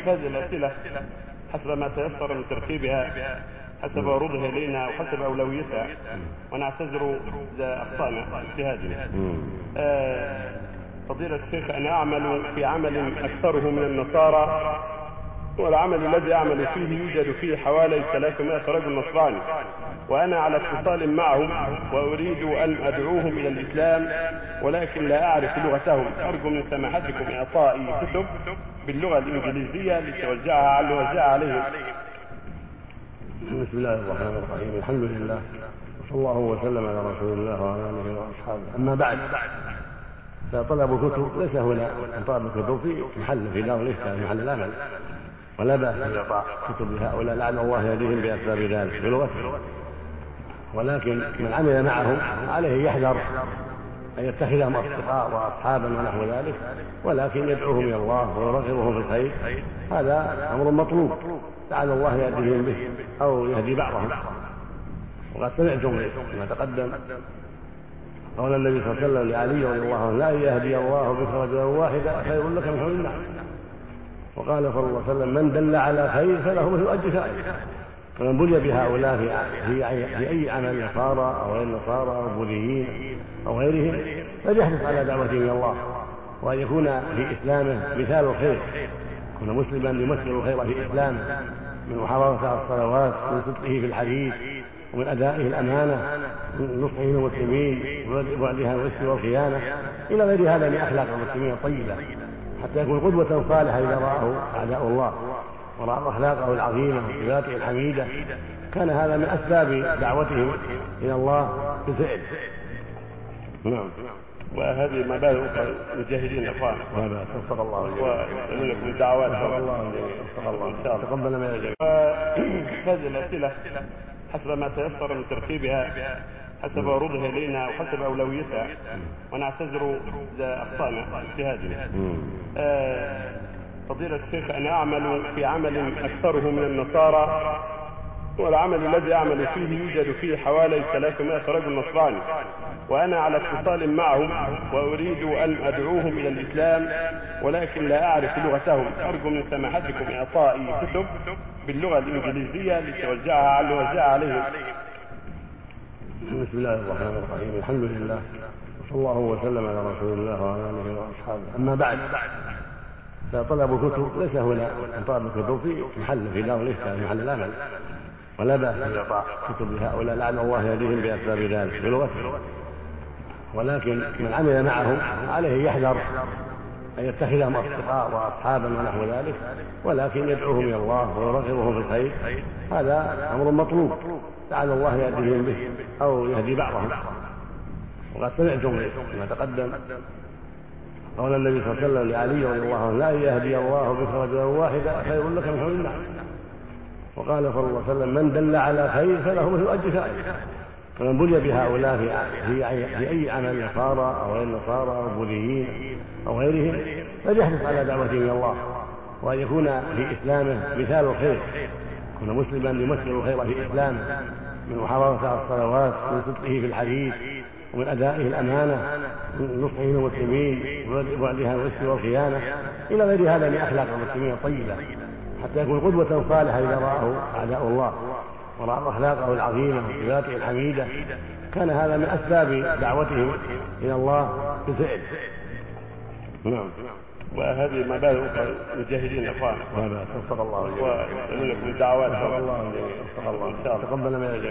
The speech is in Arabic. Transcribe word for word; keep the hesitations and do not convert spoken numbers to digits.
هذه الأسئلة حسب ما تيسر من ترتيبها حسب عروضها إلينا وحسب أولويتها، ونعتذر إذا أخطأنا اجتهادنا. آه فضيلة الشيخ، أنا أعمل في عمل أكثره من النصارى، والعمل الذي أعمل فيه يوجد فيه حوالي ثلاثمائة رجل نصراني، وأنا على اتصال معهم وأريد أن أدعوهم إلى الإسلام، ولكن لا أعرف لغتهم. أرجو من سماحتكم إعطائي كتب باللغة الإنجليزية لتوزعها لوزعها عليهم. بسم الله الرحمن الرحيم، الحمد لله وصلى الله وسلم على رسول الله وعلى آله وأصحابه. أما بعد، فطلب الكتب ليس هنا أن طلب الكتب في محل في دار الإفتاء في محل العمل، ولا بأس بإعطاء كتب لهؤلاء لعل الله يهديهم بأسباب ذلك بلغتهم، ولكن من عمل معهم عليه يحذر أن يتخذهم أصدقاء وأصحابا ونحو ذلك، ولكن يدعوهم إلى الله ويرغبهم في الخير، هذا أمر مطلوب لعل الله يهديهم به أو يهدي بعضهم. وقد سمعتم ما تقدم قول النبي صلى الله عليه وسلم لعلي رضي الله عنه: لا يهدي الله بك رجلا واحدا خير لك من حمر النعم. وقال صلى الله عليه وسلم: من دل على خير فله مثل أجر فاعله. فمن بلي بهؤلاء في في أي عمل، نصارى أو غير نصارى أو بوذيين أو غيرهم، فليحرص على دعوتهم إلى الله، وأن يكون في إسلامه مثال الخير، يكون مسلما يمثل الخير في إسلامه، من محافظته على الصلوات، من صدقه في الحديث، ومن أدائه الأمانة، من نصحه للمسلمين وبعدها الغش والخيانة إلى غير هذا من أخلاق المسلمين الطيبة، حتى يكون قدوة صالحة إذا رآه أعداء الله ورأى أخلاقه العظيمة وصفاته الحميدة، كان هذا من أسباب دعوتهم إلى الله بالفعل. نعم. وهذه مبادئ المجاهدين اخوان، وهذا وفق الله ومنكم الدعوات وفق الله وفق الله ان شاء الله تقبل من الجميع. هذه الاسئله حسب ما تيسر من ترتيبها حسب عروضها الينا وحسب اولويتها، ونعتذر اذا اخطانا اجتهادنا. آه فضيلة الشيخ، أنا أعمل في عمل أكثره من النصارى، والعمل الذي أعمل فيه يوجد فيه حوالي ثلاثمائة رجل نصراني، وأنا على اتصال معهم وأريد أن أدعوهم إلى الإسلام، ولكن لا أعرف لغتهم. أرجو من سماحتكم إعطائي كتب باللغة الإنجليزية لتوزعها لوزعها عليهم. بسم الله الرحمن الرحيم، الحمد لله وصلى الله وسلم على رسول الله وعلى آله وأصحابه. أما بعد، فطلب الكتب ليس هنا أن طلب الكتب في محل في دار الإفتاء في محل العمل، ولا بأس بإعطاء كتب لهؤلاء لعل الله يهديهم بأسباب ذلك بلغتهم، ولكن من عمل معهم عليه يحذر أن يتخذهم أصدقاء وأصحابا ونحو ذلك، ولكن يدعوهم إلى الله ويرغبهم في الخير، هذا أمر مطلوب لعل الله يهديهم به أو يهدي بعضهم. وقد سمعتم ما تقدم قول النبي صلى الله عليه وسلم لعلي رضي الله عنه: لا يهدي الله بك رجلا واحدا خير لك من حمر النعم. وقال صلى الله عليه وسلم: من دل على خير فله مثل أجر فاعله. فمن بلي بهؤلاء في في أي عمل، نصارى أو غير نصارى أو بوذيين أو غيرهم، فليحرص على دعوتهم إلى الله، وأن يكون في إسلامه مثال الخير، يكون مسلما يمثل الخير في إسلامه، من محافظته على الصلوات، من صدقه في الحديث، ومن أدائه الأمانة، من نصحه للمسلمين وبعدها الغش والخيانة إلى غير هذا من أخلاق المسلمين الطيبة، حتى يكون قدوة صالحة إذا رآه أعداء الله ورأى أخلاقه العظيمة وصفاته الحميدة، كان هذا من أسباب دعوتهم إلى الله بالفعل. نعم. وهذه مبادئ المجاهدين اخوان، وهذا وفق الله ومنكم الدعوات وفق الله ان شاء الله تقبل من الجميع.